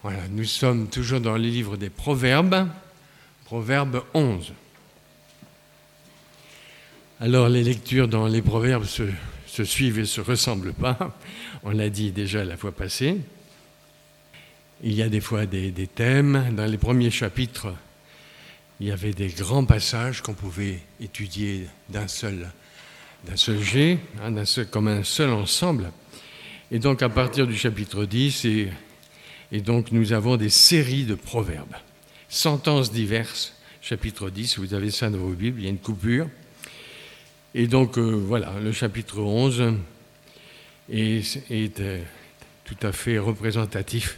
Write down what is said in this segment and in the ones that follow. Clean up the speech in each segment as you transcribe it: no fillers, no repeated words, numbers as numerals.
Voilà, nous sommes toujours dans le livre des Proverbes, Proverbe 11. Alors les lectures dans les Proverbes se suivent et ne se ressemblent pas, on l'a dit déjà la fois passée. Il y a des fois des thèmes. Dans les premiers chapitres, il y avait des grands passages qu'on pouvait étudier d'un seul jet, comme un seul ensemble. Et donc à partir du chapitre 10, et donc nous avons des séries de proverbes. Sentences diverses, chapitre 10, vous avez ça dans vos Bibles, il y a une coupure. Et donc voilà, le chapitre 11 est tout à fait représentatif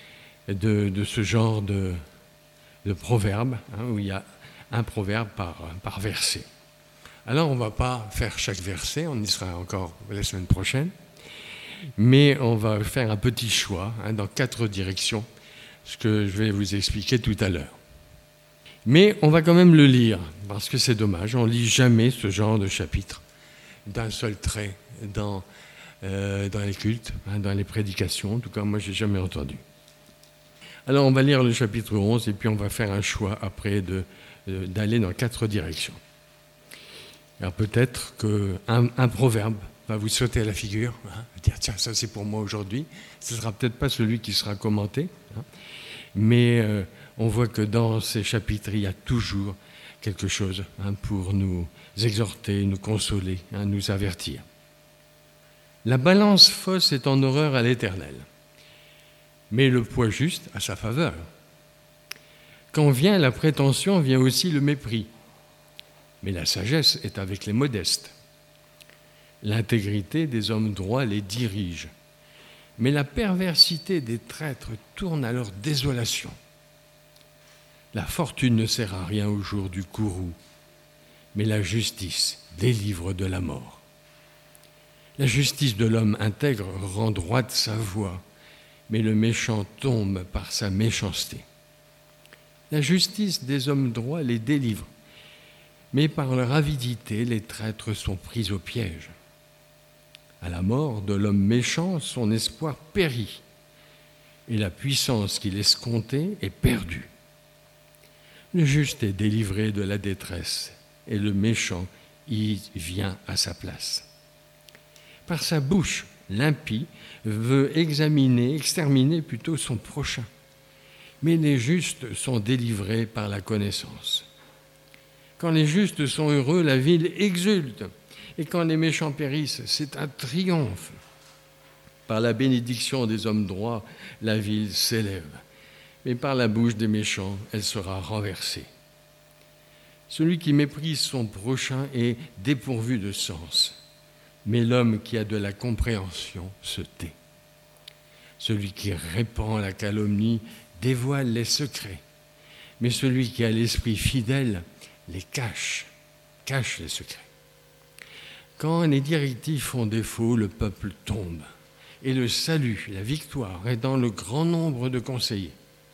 de ce genre de proverbe, où il y a un proverbe par verset. Alors on ne va pas faire chaque verset, on y sera encore la semaine prochaine, mais on va faire un petit choix dans 4 directions, ce que je vais vous expliquer tout à l'heure. Mais on va quand même le lire, parce que c'est dommage, on ne lit jamais ce genre de chapitre d'un seul trait dans les cultes, dans les prédications, en tout cas moi je n'ai jamais entendu. Alors on va lire le chapitre 11 et puis on va faire un choix après d'aller dans 4 directions. Alors peut-être qu'un proverbe va vous sauter à la figure, dire tiens ça c'est pour moi aujourd'hui, ce ne sera peut-être pas celui qui sera commenté, mais on voit que dans ces chapitres il y a toujours quelque chose pour nous exhorter, nous consoler, nous avertir. La balance fausse est en horreur à l'Éternel, mais le poids juste à sa faveur. Quand vient la prétention, vient aussi le mépris, mais la sagesse est avec les modestes. L'intégrité des hommes droits les dirige, mais la perversité des traîtres tourne à leur désolation. La fortune ne sert à rien au jour du courroux, mais la justice délivre de la mort. La justice de l'homme intègre rend droite sa voie, mais le méchant tombe par sa méchanceté. La justice des hommes droits les délivre, mais par leur avidité, les traîtres sont pris au piège. À la mort de l'homme méchant, son espoir périt, et la puissance qu'il escomptait est perdue. Le juste est délivré de la détresse, et le méchant y vient à sa place. Par sa bouche, l'impie veut exterminer plutôt son prochain, mais les justes sont délivrés par la connaissance. Quand les justes sont heureux, la ville exulte, et quand les méchants périssent, c'est un triomphe. Par la bénédiction des hommes droits, la ville s'élève, mais par la bouche des méchants, elle sera renversée. Celui qui méprise son prochain est dépourvu de sens, mais l'homme qui a de la compréhension se tait. Celui qui répand la calomnie dévoile les secrets, mais celui qui a l'esprit fidèle les cache les secrets. Quand les directives font défaut, le peuple tombe, et le salut, la victoire, est dans le grand nombre de conseillers.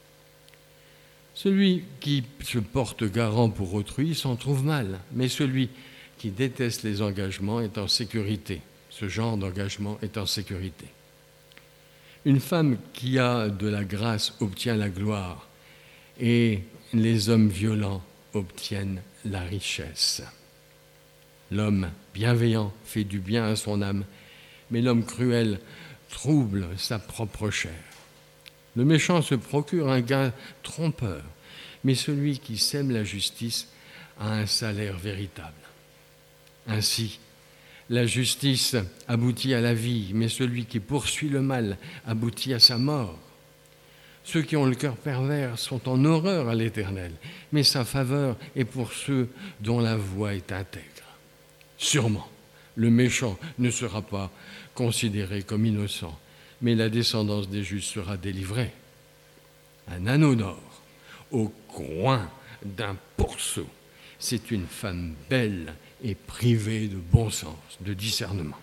Celui qui se porte garant pour autrui s'en trouve mal, mais celui qui déteste les engagements est en sécurité. Ce genre d'engagement est en sécurité. Une femme qui a de la grâce obtient la gloire, et les hommes violents obtiennent la richesse. L'homme bienveillant fait du bien à son âme, mais l'homme cruel trouble sa propre chair. Le méchant se procure un gain trompeur, mais celui qui sème la justice a un salaire véritable. Ainsi, la justice aboutit à la vie, mais celui qui poursuit le mal aboutit à sa mort. Ceux qui ont le cœur pervers sont en horreur à l'Éternel, mais sa faveur est pour ceux dont la voie est intègre. Sûrement, le méchant ne sera pas considéré comme innocent, mais la descendance des justes sera délivrée. Un anneau d'or au coin d'un pourceau, c'est une femme belle et privée de bon sens, de discernement.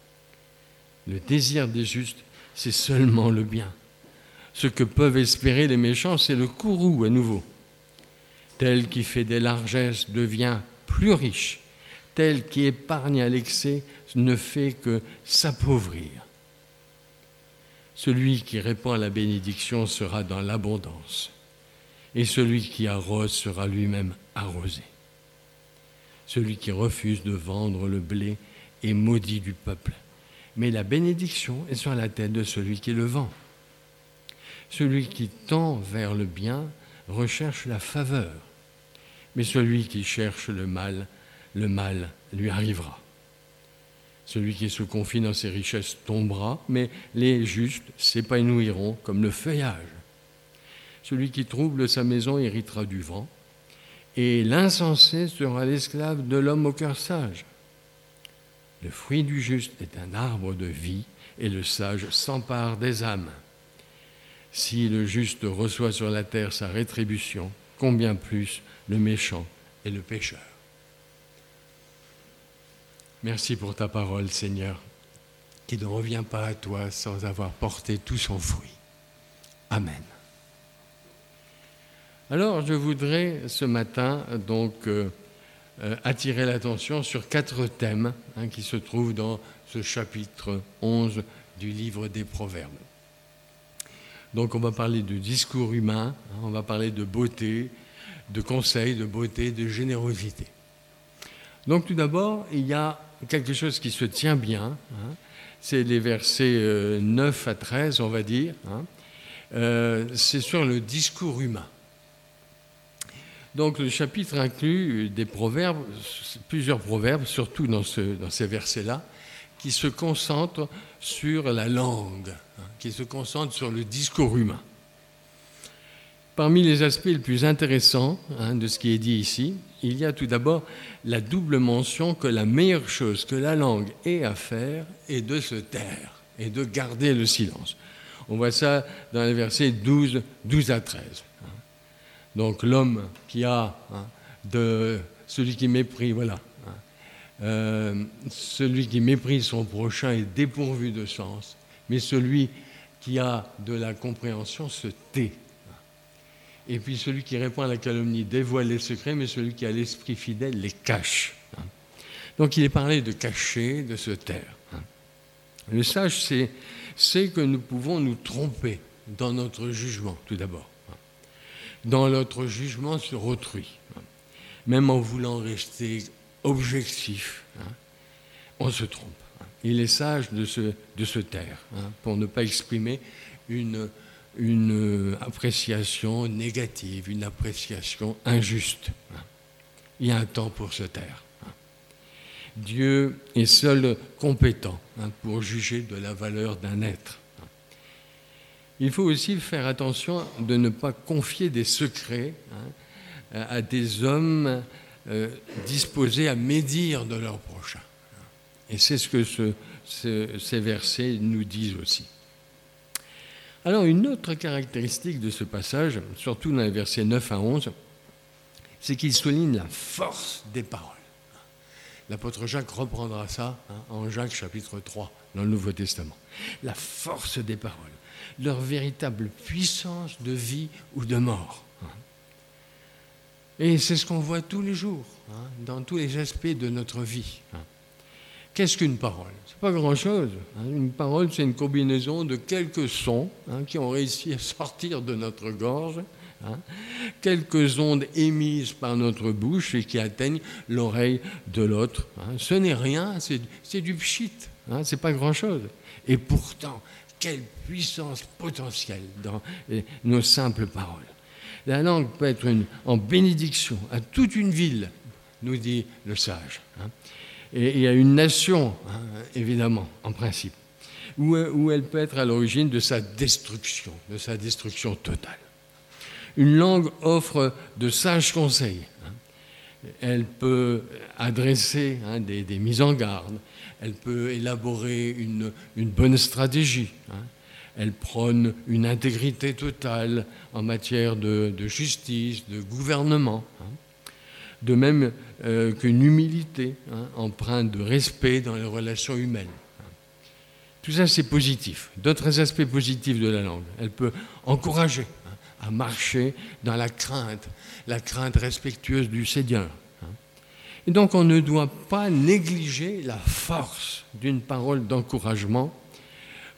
Le désir des justes, c'est seulement le bien. Ce que peuvent espérer les méchants, c'est le courroux à nouveau. Tel qui fait des largesses devient plus riche. Tel qui épargne à l'excès ne fait que s'appauvrir. Celui qui répand la bénédiction sera dans l'abondance, et celui qui arrose sera lui-même arrosé. Celui qui refuse de vendre le blé est maudit du peuple, mais la bénédiction est sur la tête de celui qui le vend. Celui qui tend vers le bien recherche la faveur, mais celui qui cherche le mal lui arrivera. Celui qui se confie dans ses richesses tombera, mais les justes s'épanouiront comme le feuillage. Celui qui trouble sa maison héritera du vent, et l'insensé sera l'esclave de l'homme au cœur sage. Le fruit du juste est un arbre de vie, et le sage s'empare des âmes. Si le juste reçoit sur la terre sa rétribution, combien plus le méchant et le pécheur. Merci pour ta parole, Seigneur, qui ne revient pas à toi sans avoir porté tout son fruit. Amen. Alors, je voudrais ce matin donc attirer l'attention sur 4 thèmes qui se trouvent dans ce chapitre 11 du livre des Proverbes. Donc, on va parler de discours humain, on va parler de beauté, de conseils, de beauté, de générosité. Donc, tout d'abord, il y a quelque chose qui se tient bien, c'est les versets 9 à 13, on va dire, c'est sur le discours humain. Donc le chapitre inclut des proverbes, plusieurs proverbes, surtout dans ces versets-là, qui se concentrent sur la langue, qui se concentrent sur le discours humain. Parmi les aspects les plus intéressants de ce qui est dit ici, il y a tout d'abord la double mention que la meilleure chose que la langue ait à faire est de se taire et de garder le silence. On voit ça dans les versets 12 à 13. Donc l'homme qui a celui qui méprise, celui qui méprise son prochain est dépourvu de sens, mais celui qui a de la compréhension se tait. Et puis celui qui répond à la calomnie dévoile les secrets, mais celui qui a l'esprit fidèle les cache. Donc il est parlé de cacher, de se taire. Le sage, c'est que nous pouvons nous tromper dans notre jugement, tout d'abord. Dans notre jugement sur autrui. Même en voulant rester objectif, on se trompe. Il est sage de se taire, pour ne pas exprimer une appréciation négative, une appréciation injuste. Il y a un temps pour se taire. Dieu est seul compétent pour juger de la valeur d'un être. Il faut aussi faire attention de ne pas confier des secrets à des hommes disposés à médire de leur prochain. Et c'est ce que ces versets nous disent aussi. Alors, une autre caractéristique de ce passage, surtout dans les versets 9 à 11, c'est qu'il souligne la force des paroles. L'apôtre Jacques reprendra ça en Jacques chapitre 3, dans le Nouveau Testament. La force des paroles, leur véritable puissance de vie ou de mort. Et c'est ce qu'on voit tous les jours, dans tous les aspects de notre vie. Qu'est-ce qu'une parole ? C'est pas grand-chose. Une parole, c'est une combinaison de quelques sons qui ont réussi à sortir de notre gorge, quelques ondes émises par notre bouche et qui atteignent l'oreille de l'autre. Ce n'est rien, c'est du pchit, c'est pas grand-chose. Et pourtant, quelle puissance potentielle dans nos simples paroles. La langue peut être en bénédiction à toute une ville, nous dit le sage. Et à une nation, évidemment, en principe, où elle peut être à l'origine de sa destruction totale. Une langue offre de sages conseils. Elle peut adresser des mises en garde, elle peut élaborer une bonne stratégie. Elle prône une intégrité totale en matière de justice, de gouvernement. De même qu'une humilité empreinte de respect dans les relations humaines. Tout ça, c'est positif. D'autres aspects positifs de la langue. Elle peut encourager à marcher dans la crainte respectueuse du Seigneur. Et donc, on ne doit pas négliger la force d'une parole d'encouragement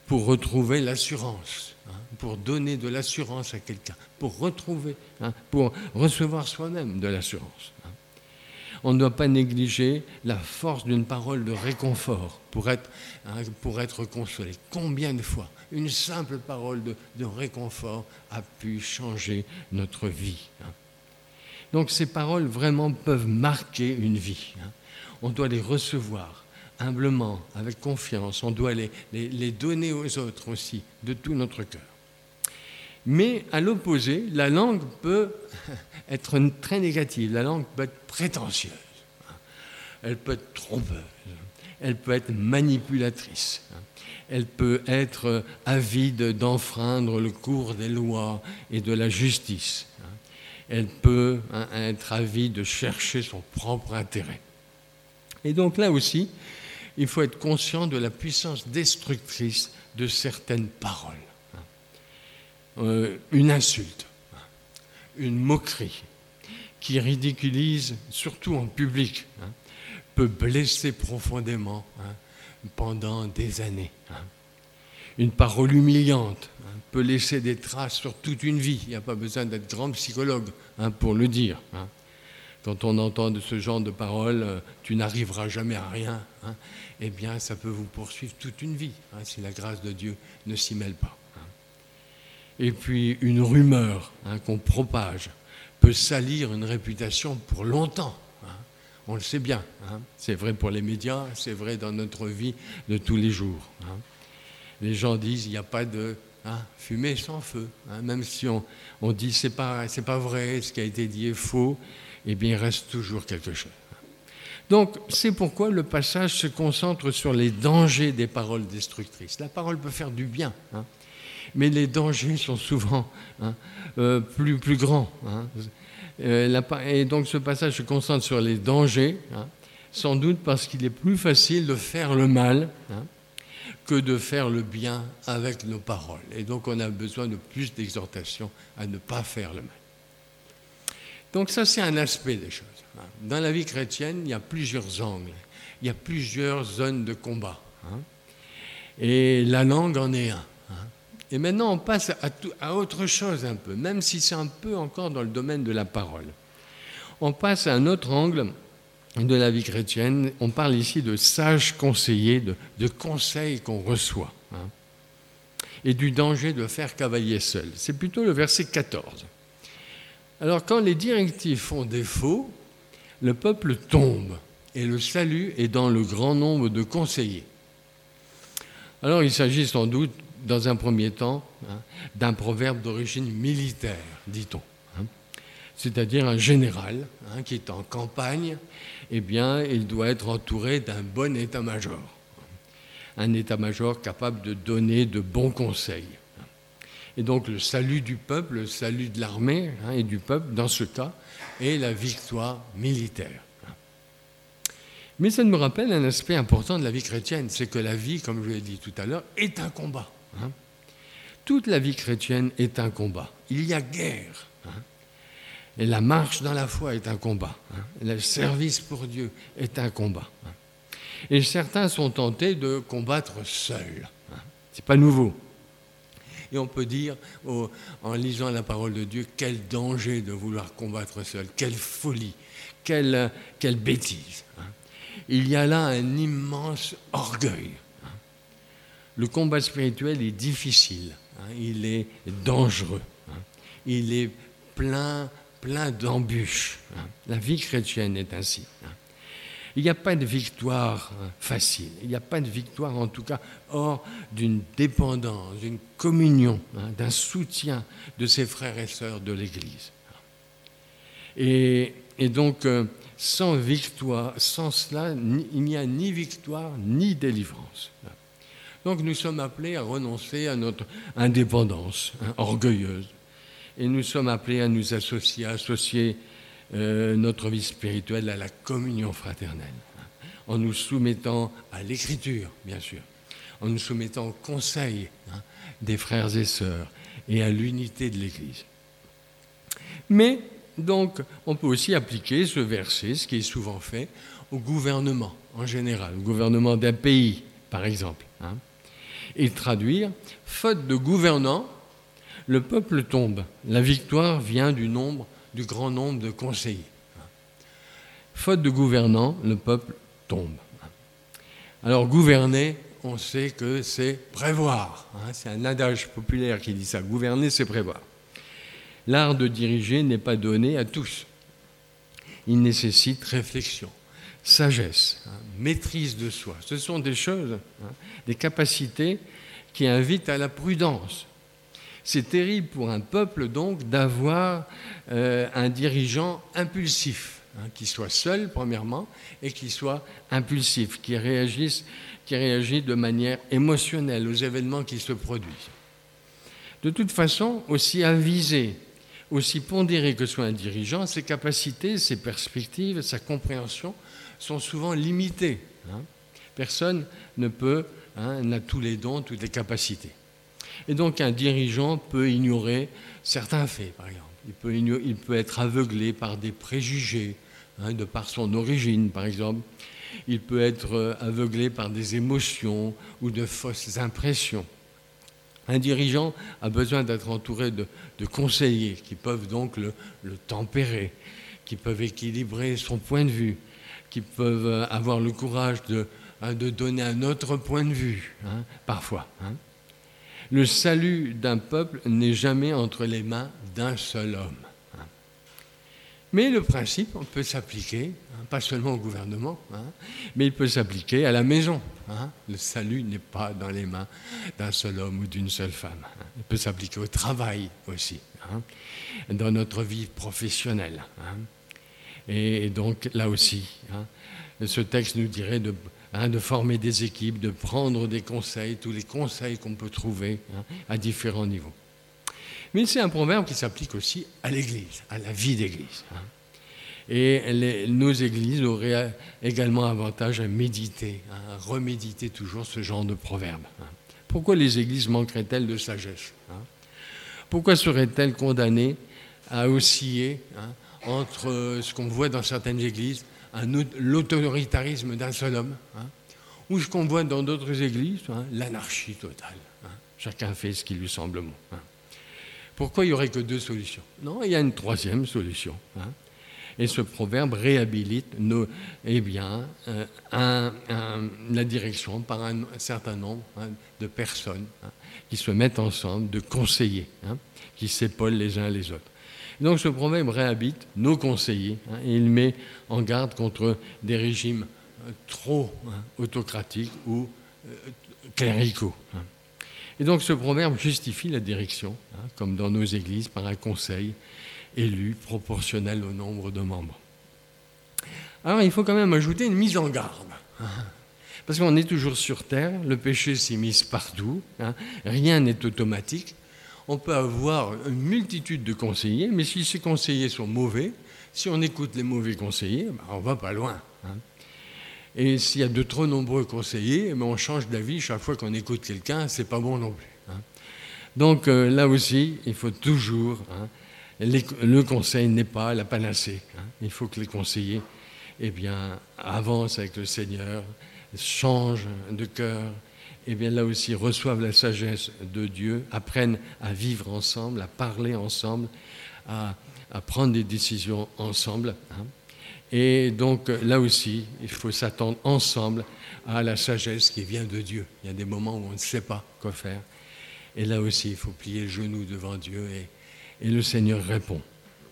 pour retrouver l'assurance, pour donner de l'assurance à quelqu'un, pour retrouver, pour recevoir soi-même de l'assurance. On ne doit pas négliger la force d'une parole de réconfort pour être consolé. Combien de fois une simple parole de réconfort a pu changer notre vie. Donc ces paroles vraiment peuvent marquer une vie. On doit les recevoir humblement, avec confiance. On doit les donner aux autres aussi, de tout notre cœur. Mais à l'opposé, la langue peut être très négative. La langue peut être prétentieuse. Elle peut être trompeuse. Elle peut être manipulatrice. Elle peut être avide d'enfreindre le cours des lois et de la justice. Elle peut être avide de chercher son propre intérêt. Et donc là aussi, il faut être conscient de la puissance destructrice de certaines paroles. Une insulte, une moquerie qui ridiculise, surtout en public, peut blesser profondément pendant des années. Une parole humiliante peut laisser des traces sur toute une vie. Il n'y a pas besoin d'être grand psychologue pour le dire. Quand on entend de ce genre de paroles, tu n'arriveras jamais à rien, eh bien ça peut vous poursuivre toute une vie, si la grâce de Dieu ne s'y mêle pas. Et puis une rumeur qu'on propage peut salir une réputation pour longtemps. On le sait bien, c'est vrai pour les médias, c'est vrai dans notre vie de tous les jours. Les gens disent il n'y a pas de fumée sans feu. Même si on dit c'est pas vrai, ce qui a été dit est faux, eh bien il reste toujours quelque chose. Donc c'est pourquoi le passage se concentre sur les dangers des paroles destructrices. La parole peut faire du bien, mais les dangers sont souvent plus grands. Et donc ce passage se concentre sur les dangers, sans doute parce qu'il est plus facile de faire le mal que de faire le bien avec nos paroles. Et donc on a besoin de plus d'exhortation à ne pas faire le mal. Donc ça, c'est un aspect des choses. Dans la vie chrétienne, il y a plusieurs angles, il y a plusieurs zones de combat. Et la langue en est un. Et maintenant, on passe à autre chose un peu, même si c'est un peu encore dans le domaine de la parole. On passe à un autre angle de la vie chrétienne. On parle ici de sages conseillers, de conseils qu'on reçoit, et du danger de faire cavalier seul. C'est plutôt le verset 14. Alors, quand les directives font défaut, le peuple tombe, et le salut est dans le grand nombre de conseillers. Alors, il s'agit sans doute, dans un premier temps, d'un proverbe d'origine militaire, dit-on. C'est-à-dire un général qui est en campagne, eh bien, il doit être entouré d'un bon état-major. Un état-major capable de donner de bons conseils. Et donc le salut du peuple, le salut de l'armée et du peuple, dans ce cas, est la victoire militaire. Mais ça me rappelle un aspect important de la vie chrétienne, c'est que la vie, comme je l'ai dit tout à l'heure, est un combat. Toute la vie chrétienne est un combat. Il y a guerre. Et la marche dans la foi est un combat. Le service pour Dieu est un combat. Et certains sont tentés de combattre seuls. Ce n'est pas nouveau. Et on peut dire, en lisant la parole de Dieu, quel danger de vouloir combattre seul, quelle folie, quelle bêtise. Il y a là un immense orgueil. Le combat spirituel est difficile, il est dangereux, il est plein d'embûches. La vie chrétienne est ainsi. Il n'y a pas de victoire facile, il n'y a pas de victoire en tout cas hors d'une dépendance, d'une communion, d'un soutien de ses frères et sœurs de l'Église. Et donc, sans victoire, sans cela, il n'y a ni victoire ni délivrance. Donc nous sommes appelés à renoncer à notre indépendance orgueilleuse. Et nous sommes appelés à nous associer notre vie spirituelle à la communion fraternelle, en nous soumettant à l'Écriture, bien sûr, en nous soumettant au conseil des frères et sœurs et à l'unité de l'Église. Mais, donc, on peut aussi appliquer ce verset, ce qui est souvent fait, au gouvernement en général, au gouvernement d'un pays, par exemple. et traduire « Faute de gouvernants, le peuple tombe. La victoire vient du grand nombre de conseillers. » Faute de gouvernants, le peuple tombe. Alors gouverner, on sait que c'est prévoir. C'est un adage populaire qui dit ça. Gouverner, c'est prévoir. L'art de diriger n'est pas donné à tous. Il nécessite réflexion, sagesse, maîtrise de soi. Ce sont des choses, des capacités qui invitent à la prudence. C'est terrible pour un peuple donc d'avoir un dirigeant impulsif, qui soit seul premièrement et qui soit impulsif, qui réagit de manière émotionnelle aux événements qui se produisent. De toute façon, aussi avisé, aussi pondéré que soit un dirigeant, ses capacités, ses perspectives, sa compréhension sont souvent limitées. Personne ne peut, n'a tous les dons, toutes les capacités. Et donc un dirigeant peut ignorer certains faits, par exemple. Il peut être aveuglé par des préjugés, de par son origine, par exemple. Il peut être aveuglé par des émotions ou de fausses impressions. Un dirigeant a besoin d'être entouré de conseillers qui peuvent donc le tempérer, qui peuvent équilibrer son point de vue, qui peuvent avoir le courage de donner un autre point de vue, parfois. Le salut d'un peuple n'est jamais entre les mains d'un seul homme. Mais le principe, on peut s'appliquer, pas seulement au gouvernement, mais il peut s'appliquer à la maison. Le salut n'est pas dans les mains d'un seul homme ou d'une seule femme. Il peut s'appliquer au travail aussi, dans notre vie professionnelle. Et donc, là aussi, ce texte nous dirait de former des équipes, de prendre des conseils, tous les conseils qu'on peut trouver à différents niveaux. Mais c'est un proverbe qui s'applique aussi à l'Église, à la vie d'Église. Et nos églises auraient également avantage à méditer, à reméditer toujours ce genre de proverbe. Pourquoi les églises manqueraient-elles de sagesse ? Pourquoi seraient-elles condamnées à osciller entre ce qu'on voit dans certaines églises, l'autoritarisme d'un seul homme, ou ce qu'on voit dans d'autres églises, l'anarchie totale. Chacun fait ce qui lui semble bon. Pourquoi il n'y aurait que deux solutions ? Non, il y a une troisième solution. Et ce proverbe réhabilite la direction par un certain nombre de personnes qui se mettent ensemble, de conseillers, qui s'épaulent les uns les autres. Donc ce proverbe réhabilite nos conseillers et il met en garde contre des régimes trop autocratiques ou cléricaux. Et donc ce proverbe justifie la direction, comme dans nos églises, par un conseil élu proportionnel au nombre de membres. Alors il faut quand même ajouter une mise en garde. Parce qu'on est toujours sur terre, le péché s'immisce partout, rien n'est automatique. On peut avoir une multitude de conseillers, mais si ces conseillers sont mauvais, si on écoute les mauvais conseillers, on ne va pas loin. Et s'il y a de trop nombreux conseillers, on change d'avis chaque fois qu'on écoute quelqu'un, c'est pas bon non plus. Donc là aussi, il faut toujours, le conseil n'est pas la panacée. Il faut que les conseillers avancent avec le Seigneur, changent de cœur, là aussi reçoivent la sagesse de Dieu, apprennent à vivre ensemble, à parler ensemble, à prendre des décisions ensemble. Et donc là aussi, il faut s'attendre ensemble à la sagesse qui vient de Dieu. Il y a des moments où on ne sait pas quoi faire. Et là aussi, il faut plier le genou devant Dieu et le Seigneur répond.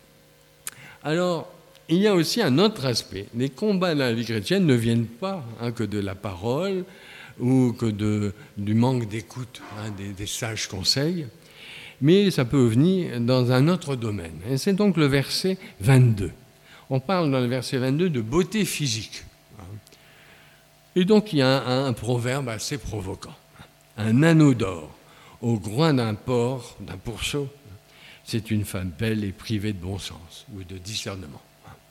Alors, il y a aussi un autre aspect. Les combats de la vie chrétienne ne viennent pas que de la parole ou que du manque d'écoute des sages conseils, mais ça peut venir dans un autre domaine. Et c'est donc le verset 22. On parle dans le verset 22 de beauté physique. Et donc il y a un proverbe assez provoquant. Un anneau d'or au groin d'un pourceau, c'est une femme belle et privée de bon sens ou de discernement.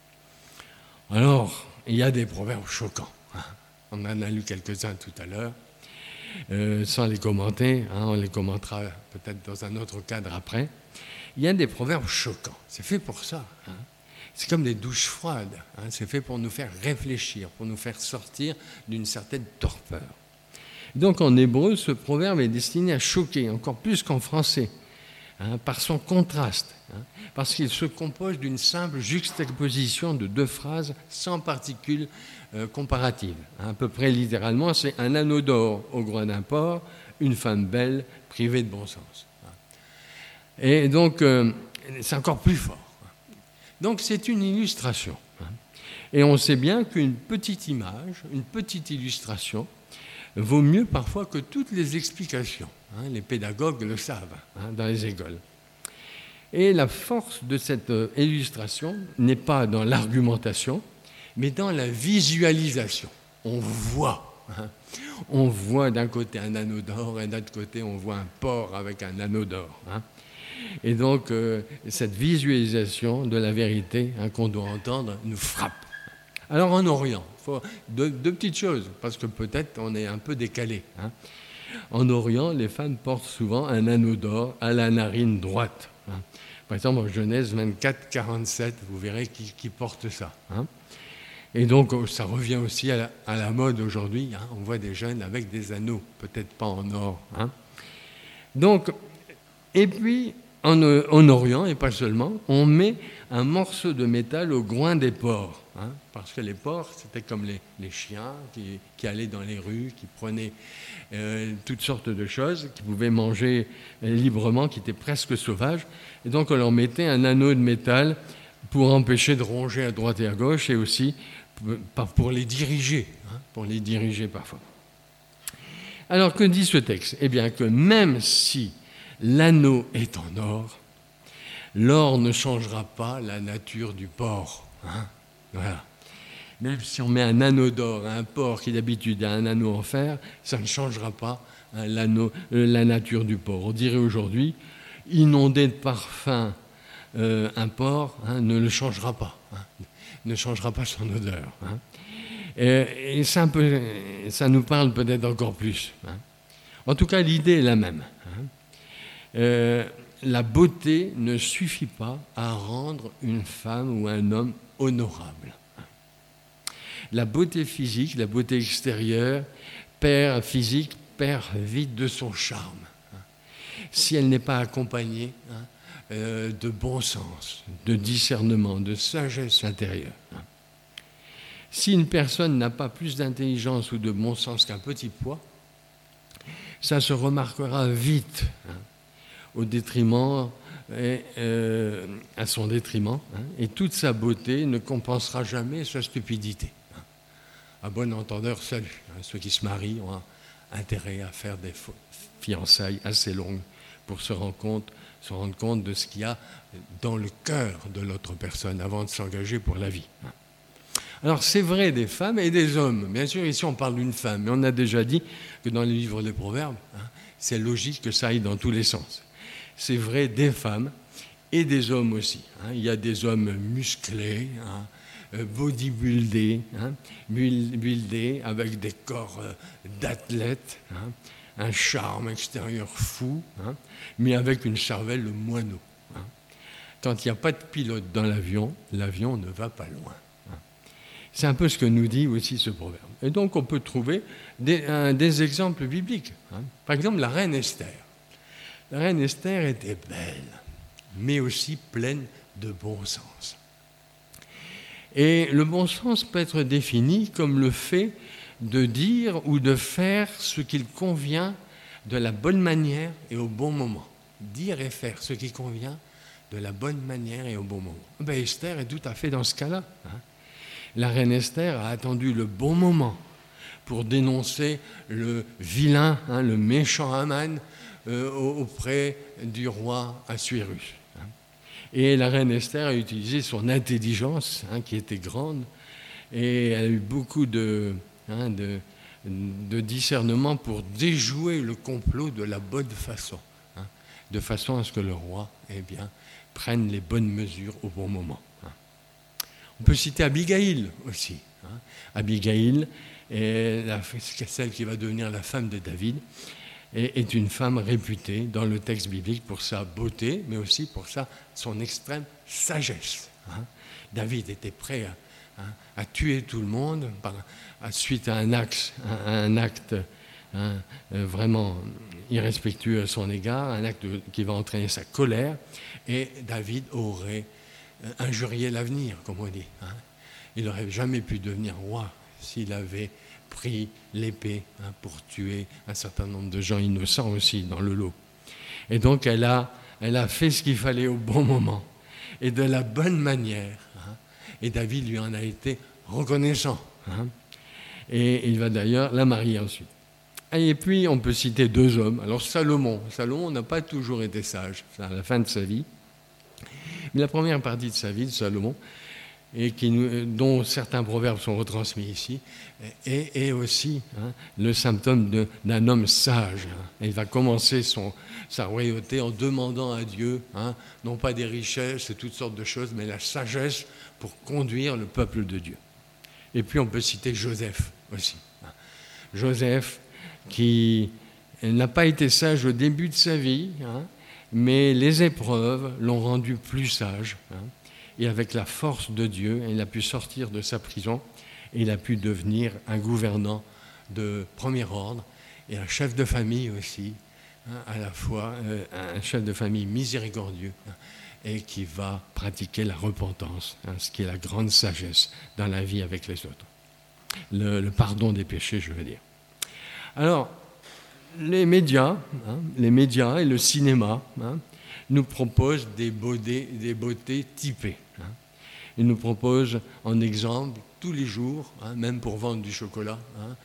Alors, il y a des proverbes choquants. On en a lu quelques-uns tout à l'heure, sans les commenter. On les commentera peut-être dans un autre cadre après. Il y a des proverbes choquants. C'est fait pour ça. C'est comme des douches froides. C'est fait pour nous faire réfléchir, pour nous faire sortir d'une certaine torpeur. Donc en hébreu, ce proverbe est destiné à choquer, encore plus qu'en français, par son contraste, parce qu'il se compose d'une simple juxtaposition de deux phrases sans particules comparatives. À peu près littéralement, c'est un anneau d'or au groin d'un porc, une femme belle privée de bon sens. Et donc, c'est encore plus fort. Donc, c'est une illustration. Et on sait bien qu'une petite image, une petite illustration, vaut mieux parfois que toutes les explications. Les pédagogues le savent dans les écoles. Et la force de cette illustration n'est pas dans l'argumentation, mais dans la visualisation. On voit d'un côté un anneau d'or et d'un autre côté on voit un porc avec un anneau d'or. Et donc cette visualisation de la vérité qu'on doit entendre nous frappe. Alors en Orient, deux petites choses, parce que peut-être on est un peu décalé. En Orient, les femmes portent souvent un anneau d'or à la narine droite. Par exemple, en Genèse 24, 47, vous verrez qui porte ça. Et donc, ça revient aussi à la mode aujourd'hui. On voit des jeunes avec des anneaux, peut-être pas en or. Donc, et puis, en Orient, et pas seulement, on met un morceau de métal au groin des porcs. Parce que les porcs, c'était comme les chiens qui allaient dans les rues, qui prenaient toutes sortes de choses, qui pouvaient manger librement, qui étaient presque sauvages. Et donc, on leur mettait un anneau de métal pour empêcher de ronger à droite et à gauche, et aussi pour les diriger, parfois. Alors, que dit ce texte ? Eh bien, que même si l'anneau est en or, l'or ne changera pas la nature du porc. Voilà. Même si on met un anneau d'or à un porc qui d'habitude a un anneau en fer, ça ne changera pas la nature du porc. On dirait aujourd'hui, inonder de parfum un porc ne le changera pas, ne changera pas son odeur. Et ça nous parle peut-être encore plus. En tout cas, l'idée est la même. La beauté ne suffit pas à rendre une femme ou un homme honorable. La beauté physique, la beauté extérieure, perd vite de son charme. Si elle n'est pas accompagnée de bon sens, de discernement, de sagesse intérieure. Si une personne n'a pas plus d'intelligence ou de bon sens qu'un petit poids, ça se remarquera vite, au détriment, à son détriment, et toute sa beauté ne compensera jamais sa stupidité. À bon entendeur, salut. Ceux qui se marient ont intérêt à faire des fiançailles assez longues pour se rendre compte de ce qu'il y a dans le cœur de l'autre personne avant de s'engager pour la vie. Alors c'est vrai des femmes et des hommes. Bien sûr, ici on parle d'une femme, mais on a déjà dit que dans le livre des Proverbes, c'est logique que ça aille dans tous les sens. C'est vrai des femmes et des hommes aussi. Il y a des hommes musclés, bodybuildés, buildés, avec des corps d'athlètes, un charme extérieur fou, mais avec une cervelle de moineau. Quand il n'y a pas de pilote dans l'avion, l'avion ne va pas loin. C'est un peu ce que nous dit aussi ce proverbe. Et donc on peut trouver des exemples bibliques. Par exemple, la reine Esther. La reine Esther était belle, mais aussi pleine de bon sens. Et le bon sens peut être défini comme le fait de dire ou de faire ce qu'il convient de la bonne manière et au bon moment. Dire et faire ce qui convient de la bonne manière et au bon moment. Esther est tout à fait dans ce cas-là. La reine Esther a attendu le bon moment pour dénoncer le vilain, le méchant Haman auprès du roi Assuérus. Et la reine Esther a utilisé son intelligence, qui était grande, et elle a eu beaucoup de discernement pour déjouer le complot de la bonne façon, de façon à ce que le roi prenne les bonnes mesures au bon moment. On peut citer Abigail aussi. Abigail, celle qui va devenir la femme de David, est une femme réputée dans le texte biblique pour sa beauté, mais aussi pour son extrême sagesse. David était prêt à tuer tout le monde suite à un acte vraiment irrespectueux à son égard, un acte qui va entraîner sa colère, et David aurait injurié l'avenir, comme on dit. Il n'aurait jamais pu devenir roi s'il avait pris l'épée pour tuer un certain nombre de gens innocents aussi dans le lot. Et donc elle a fait ce qu'il fallait au bon moment et de la bonne manière. Et David lui en a été reconnaissant. Et il va d'ailleurs la marier ensuite. Et puis on peut citer 2 hommes. Alors Salomon n'a pas toujours été sage à la fin de sa vie. Mais la première partie de sa vie de Salomon, et dont certains proverbes sont retransmis ici, est aussi le symptôme d'un homme sage. Et il va commencer sa royauté en demandant à Dieu, non pas des richesses et toutes sortes de choses, mais la sagesse pour conduire le peuple de Dieu. Et puis on peut citer Joseph aussi. Joseph qui n'a pas été sage au début de sa vie, mais les épreuves l'ont rendu plus sage. Et avec la force de Dieu, il a pu sortir de sa prison et il a pu devenir un gouvernant de premier ordre et un chef de famille aussi, à la fois un chef de famille miséricordieux et qui va pratiquer la repentance, ce qui est la grande sagesse dans la vie avec les autres. Le pardon des péchés, je veux dire. Alors, les médias et le cinéma nous proposent des beautés typées. Ils nous proposent en exemple tous les jours, même pour vendre du chocolat,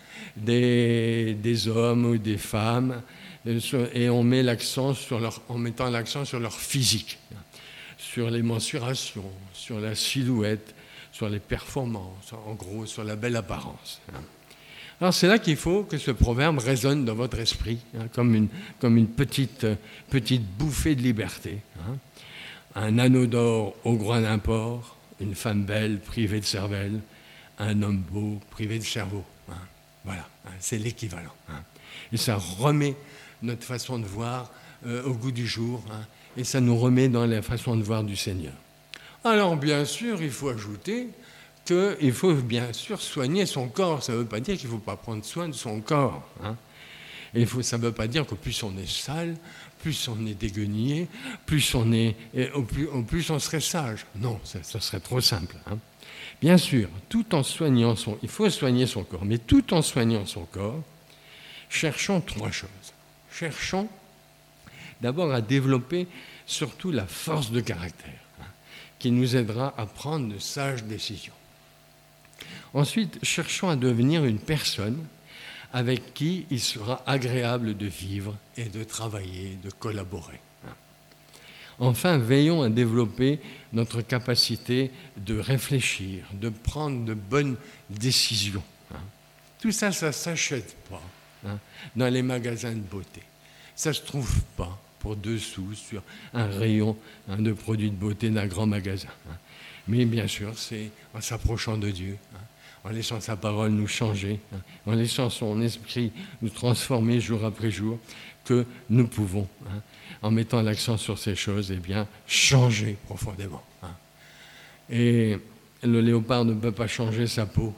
des hommes ou des femmes, et on met en mettant l'accent sur leur physique, sur les mensurations, sur la silhouette, sur les performances, en gros sur la belle apparence. Alors c'est là qu'il faut que ce proverbe résonne dans votre esprit, comme une petite bouffée de liberté. Un anneau d'or au groin d'un porc, une femme belle privée de cervelle, un homme beau privé de cerveau. Voilà, c'est l'équivalent. Et ça remet notre façon de voir au goût du jour, et ça nous remet dans la façon de voir du Seigneur. Alors bien sûr, il faut ajouter qu'il faut bien sûr soigner son corps. Ça ne veut pas dire qu'il ne faut pas prendre soin de son corps. Et ça ne veut pas dire que plus on est sale, plus on est déguenillé, plus on serait sage. Non, ça serait trop simple. Bien sûr, il faut soigner son corps, mais tout en soignant son corps, cherchons 3 choses. Cherchons d'abord à développer surtout la force de caractère, qui nous aidera à prendre de sages décisions. Ensuite, cherchons à devenir une personne avec qui il sera agréable de vivre et de travailler, de collaborer. Enfin, veillons à développer notre capacité de réfléchir, de prendre de bonnes décisions. Tout ça, ça ne s'achète pas dans les magasins de beauté. Ça ne se trouve pas pour 2 sous sur un rayon de produits de beauté d'un grand magasin. Mais bien sûr, c'est en s'approchant de Dieu, en laissant sa parole nous changer, en laissant son esprit nous transformer jour après jour, que nous pouvons, en mettant l'accent sur ces choses, changer profondément. Et le léopard ne peut pas changer sa peau,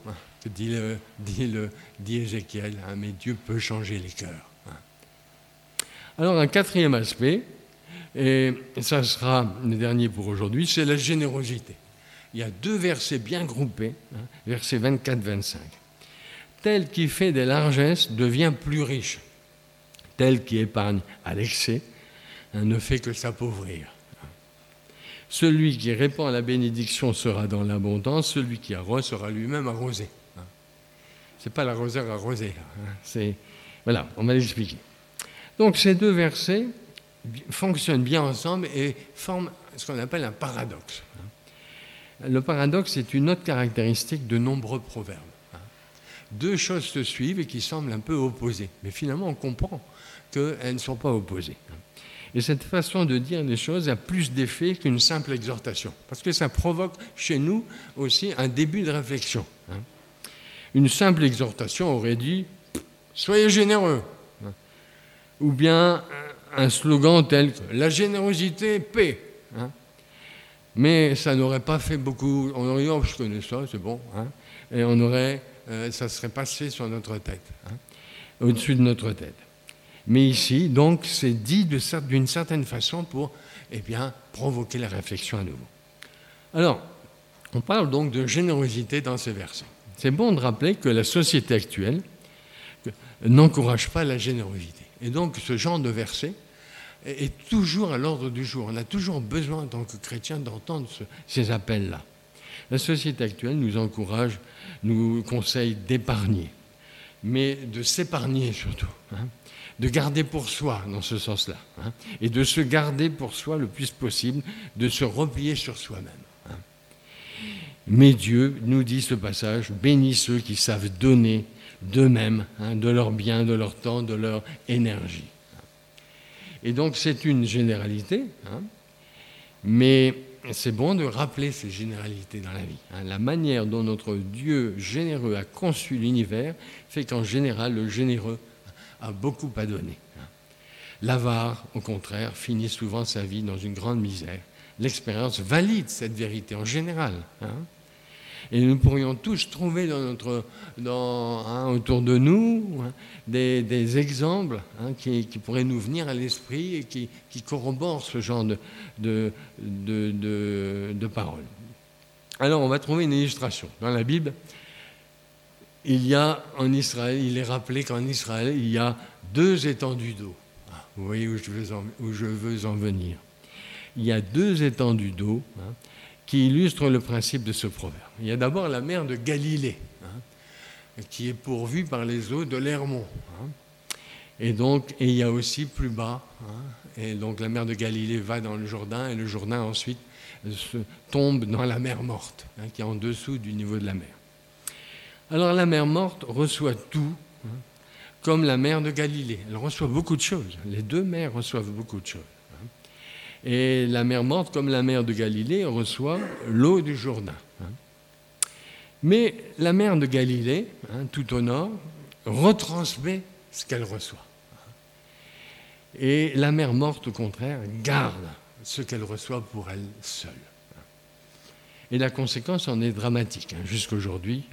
dit Ézéchiel, mais Dieu peut changer les cœurs. Alors un 4e aspect, et ça sera le dernier pour aujourd'hui, c'est la générosité. Il y a 2 versets bien groupés, versets 24-25. Tel qui fait des largesses devient plus riche. Tel qui épargne à l'excès ne fait que s'appauvrir. Celui qui répand la bénédiction sera dans l'abondance, celui qui arrose sera lui-même arrosé. Ce n'est pas l'arroseur arrosé. Voilà, on va l'expliquer. Donc ces 2 versets fonctionnent bien ensemble et forment ce qu'on appelle un paradoxe. Le paradoxe est une autre caractéristique de nombreux proverbes. 2 choses se suivent et qui semblent un peu opposées. Mais finalement, on comprend qu'elles ne sont pas opposées. Et cette façon de dire les choses a plus d'effet qu'une simple exhortation. Parce que ça provoque chez nous aussi un début de réflexion. Une simple exhortation aurait dit « Soyez généreux ». Ou bien un slogan tel que « La générosité paie ». Mais ça n'aurait pas fait beaucoup. On aurait dit, oh, je connais ça, c'est bon. Et ça serait passé sur notre tête. au-dessus de notre tête. Mais ici, donc, c'est dit d'une certaine façon pour provoquer la réflexion à nouveau. Alors, on parle donc de générosité dans ces versets. C'est bon de rappeler que la société actuelle n'encourage pas la générosité. Et donc, ce genre de verset est toujours à l'ordre du jour. On a toujours besoin, en tant que chrétien, d'entendre ces appels-là. La société actuelle nous encourage, nous conseille d'épargner, mais de s'épargner surtout, de garder pour soi dans ce sens-là, et de se garder pour soi le plus possible, de se replier sur soi-même. Mais Dieu, nous dit ce passage, bénit ceux qui savent donner d'eux-mêmes, de leurs biens, de leur temps, de leur énergie. Et donc c'est une généralité, mais c'est bon de rappeler ces généralités dans la vie. La manière dont notre Dieu généreux a conçu l'univers fait qu'en général, le généreux a beaucoup à donner. L'avare, au contraire, finit souvent sa vie dans une grande misère. L'expérience valide cette vérité en général. Et nous pourrions tous trouver autour de nous des exemples qui pourraient nous venir à l'esprit et qui corroborent ce genre de paroles. Alors on va trouver une illustration. Dans la Bible, il y a en Israël, il est rappelé qu'en Israël, il y a 2 étendues d'eau. Vous voyez où je veux en venir. Il y a 2 étendues d'eau qui illustre le principe de ce proverbe. Il y a d'abord la mer de Galilée, qui est pourvue par les eaux de l'Hermon. Et il y a aussi plus bas, et donc la mer de Galilée va dans le Jourdain, et le Jourdain ensuite tombe dans la mer Morte, qui est en dessous du niveau de la mer. Alors la mer Morte reçoit tout, comme la mer de Galilée. Elle reçoit beaucoup de choses. Les 2 mers reçoivent beaucoup de choses. Et la mer Morte, comme la mer de Galilée, reçoit l'eau du Jourdain. Mais la mer de Galilée, tout au nord, retransmet ce qu'elle reçoit. Et la mer Morte, au contraire, garde ce qu'elle reçoit pour elle seule. Et la conséquence en est dramatique. Jusqu'aujourd'hui,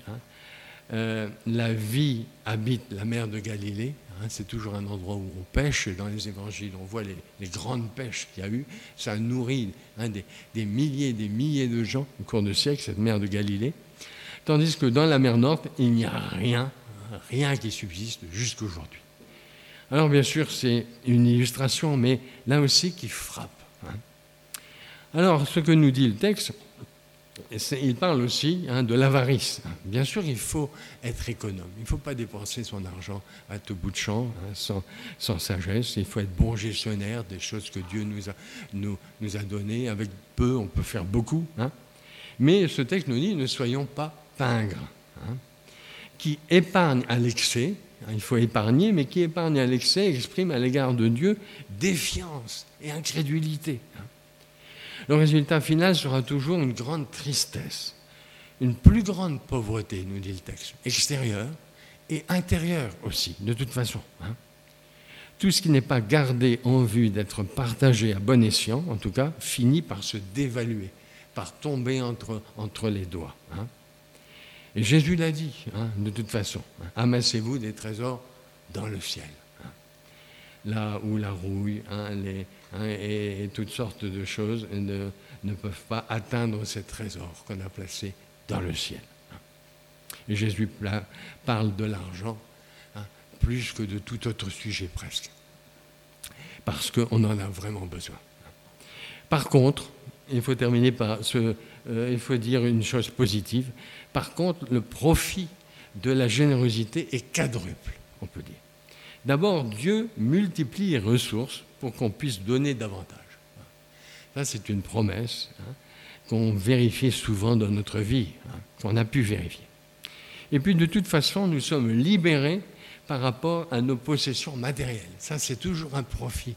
la vie habite la mer de Galilée. C'est toujours un endroit où on pêche. Dans les évangiles, on voit les grandes pêches qu'il y a eu. Ça nourrit des milliers et des milliers de gens au cours de siècles, cette mer de Galilée. Tandis que dans la mer Nord, il n'y a rien qui subsiste jusqu'aujourd'hui. Alors bien sûr, c'est une illustration, mais là aussi qui frappe. Alors, ce que nous dit le texte, il parle aussi de l'avarice. Bien sûr, il faut être économe. Il ne faut pas dépenser son argent à tout bout de champ, sans sagesse. Il faut être bon gestionnaire des choses que Dieu nous a données. Avec peu, on peut faire beaucoup. Mais ce texte nous dit, ne soyons pas pingres. Qui épargne à l'excès, il faut épargner, mais qui épargne à l'excès exprime à l'égard de Dieu défiance et incrédulité. Le résultat final sera toujours une grande tristesse, une plus grande pauvreté, nous dit le texte, extérieure et intérieure aussi, de toute façon. Tout ce qui n'est pas gardé en vue d'être partagé à bon escient, en tout cas, finit par se dévaluer, par tomber entre les doigts. Et Jésus l'a dit, de toute façon, amassez-vous des trésors dans le ciel. Là où la rouille et toutes sortes de choses ne peuvent pas atteindre ces trésors qu'on a placés dans le ciel. Et Jésus parle de l'argent plus que de tout autre sujet presque, parce qu'on en a vraiment besoin. Par contre, il faut terminer par il faut dire une chose positive. Par contre, le profit de la générosité est quadruple, on peut dire. D'abord, Dieu multiplie les ressources pour qu'on puisse donner davantage. Ça, c'est une promesse qu'on vérifie souvent dans notre vie, qu'on a pu vérifier. Et puis, de toute façon, nous sommes libérés par rapport à nos possessions matérielles. Ça, c'est toujours un profit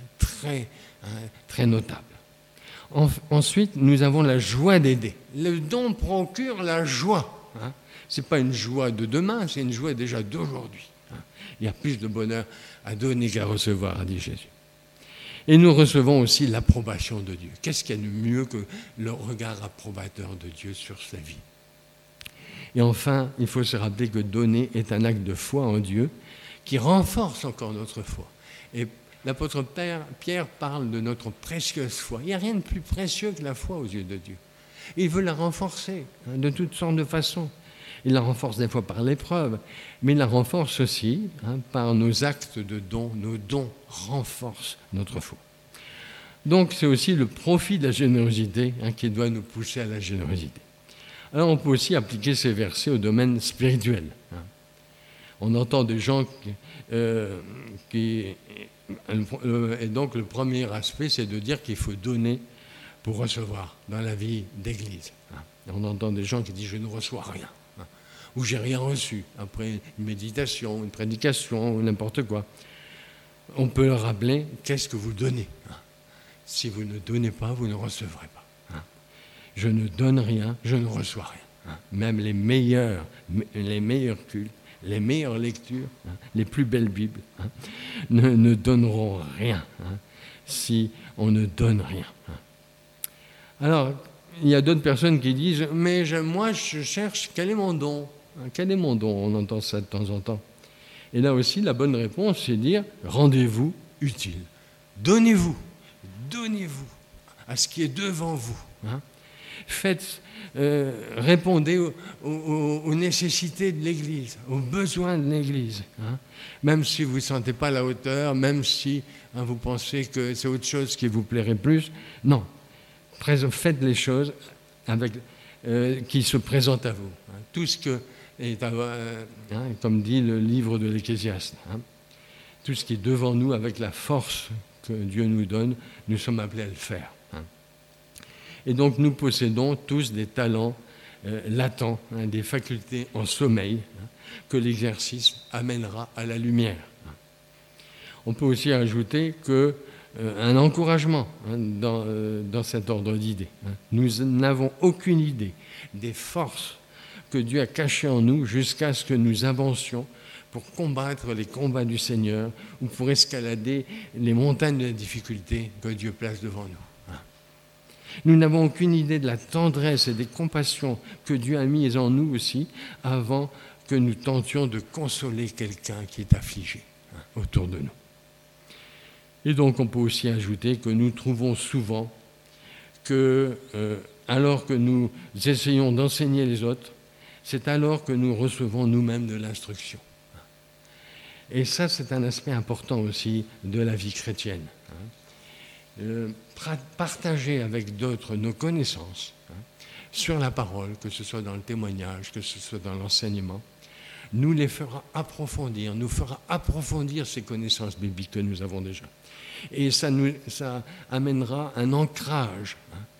très notable. Ensuite, nous avons la joie d'aider. Le don procure la joie. Ce n'est pas une joie de demain, c'est une joie déjà d'aujourd'hui. Il y a plus de bonheur à donner qu'à recevoir, a dit Jésus. Et nous recevons aussi l'approbation de Dieu. Qu'est-ce qu'il y a de mieux que le regard approbateur de Dieu sur sa vie? Et enfin, il faut se rappeler que donner est un acte de foi en Dieu qui renforce encore notre foi. Et l'apôtre Pierre parle de notre précieuse foi. Il n'y a rien de plus précieux que la foi aux yeux de Dieu. Il veut la renforcer de toutes sortes de façons. Il la renforce des fois par l'épreuve, mais il la renforce aussi par nos actes de dons. Nos dons renforcent notre foi. Donc c'est aussi le profit de la générosité qui doit nous pousser à la générosité. Alors on peut aussi appliquer ces versets au domaine spirituel. On entend des gens et donc le premier aspect, c'est de dire qu'il faut donner pour recevoir dans la vie d'église. On entend des gens qui disent « je ne reçois rien » ou « j'ai rien reçu » après une méditation, une prédication ou n'importe quoi. On peut leur rappeler « qu'est-ce que vous donnez ?» Si vous ne donnez pas, vous ne recevrez pas. Je ne donne rien, je ne reçois rien. Même les meilleurs cultes, les meilleures lectures, les plus belles Bibles, ne donneront rien si on ne donne rien. Alors, il y a d'autres personnes qui disent « mais moi, je cherche, quel est mon don ?» Quel est mon don ? On entend ça de temps en temps. Et là aussi, la bonne réponse, c'est de dire « rendez-vous utile ». Donnez-vous à ce qui est devant vous. Répondez aux nécessités de l'Église, aux besoins de l'Église. Même si vous ne sentez pas la hauteur, même si vous pensez que c'est autre chose qui vous plairait plus. Non, faites les choses qui se présentent à vous. Tout ce que est, comme dit le livre de l'Ecclésiaste, tout ce qui est devant nous avec la force que Dieu nous donne, nous sommes appelés à le faire. Et donc nous possédons tous des talents latents, des facultés en sommeil, que l'exercice amènera à la lumière. On peut aussi ajouter un encouragement dans cet ordre d'idées. Nous n'avons aucune idée des forces que Dieu a cachées en nous jusqu'à ce que nous avancions pour combattre les combats du Seigneur ou pour escalader les montagnes de la difficulté que Dieu place devant nous. Nous n'avons aucune idée de la tendresse et des compassions que Dieu a mises en nous aussi avant que nous tentions de consoler quelqu'un qui est affligé autour de nous. Et donc on peut aussi ajouter que nous trouvons souvent que, alors que nous essayons d'enseigner les autres, c'est alors que nous recevons nous-mêmes de l'instruction. Et ça, c'est un aspect important aussi de la vie chrétienne. Partager avec d'autres nos connaissances sur la parole, que ce soit dans le témoignage, que ce soit dans l'enseignement, nous fera approfondir ces connaissances bibliques que nous avons déjà. Et ça amènera un ancrage.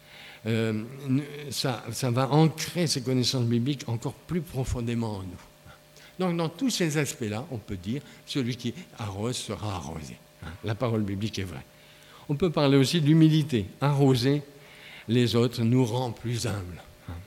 Ça va ancrer ces connaissances bibliques encore plus profondément en nous. Donc, dans tous ces aspects-là, on peut dire celui qui arrose sera arrosé. La parole biblique est vraie. On peut parler aussi d'humilité. Arroser les autres nous rend plus humbles.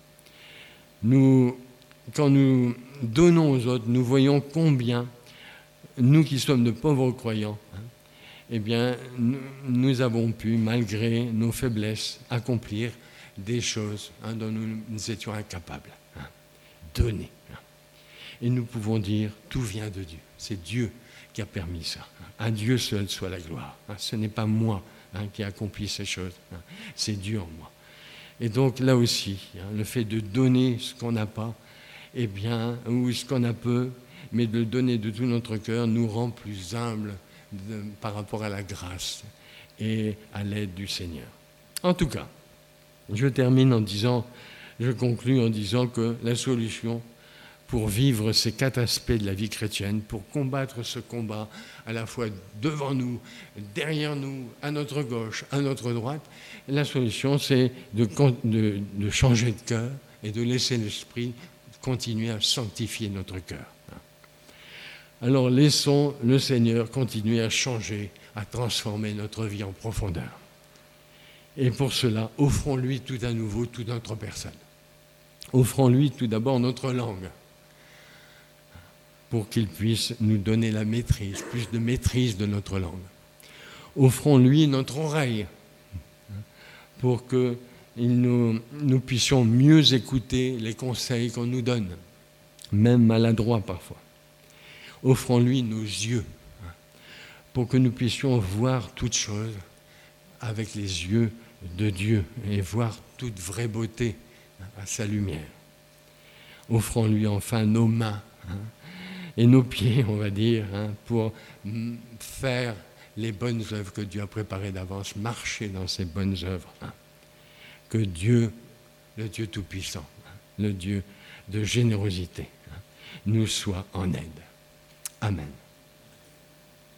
Quand nous donnons aux autres, nous voyons combien, nous qui sommes de pauvres croyants, eh bien, nous avons pu, malgré nos faiblesses, accomplir des choses dont nous étions incapables. Donner. Et nous pouvons dire, tout vient de Dieu. C'est Dieu qui a permis ça. À Dieu seul soit la gloire. Ce n'est pas moi qui ai accompli ces choses. C'est Dieu en moi. Et donc là aussi, le fait de donner ce qu'on n'a pas, eh bien, ou ce qu'on a peu, mais de le donner de tout notre cœur, nous rend plus humbles par rapport à la grâce et à l'aide du Seigneur. En tout cas, je conclue en disant que la solution pour vivre ces 4 aspects de la vie chrétienne, pour combattre ce combat à la fois devant nous, derrière nous, à notre gauche, à notre droite, la solution c'est de changer de cœur et de laisser l'Esprit continuer à sanctifier notre cœur. Alors laissons le Seigneur continuer à changer, à transformer notre vie en profondeur. Et pour cela, offrons-lui tout à nouveau toute notre personne. Offrons-lui tout d'abord notre langue, pour qu'il puisse nous donner la maîtrise, plus de maîtrise de notre langue. Offrons-lui notre oreille, pour que nous puissions mieux écouter les conseils qu'on nous donne, même maladroits parfois. Offrons-lui nos yeux pour que nous puissions voir toutes choses avec les yeux de Dieu et voir toute vraie beauté à sa lumière. Offrons-lui enfin nos mains et nos pieds, on va dire, pour faire les bonnes œuvres que Dieu a préparées d'avance, marcher dans ces bonnes œuvres. Que Dieu, le Dieu Tout-Puissant, le Dieu de générosité, nous soit en aide. Amen.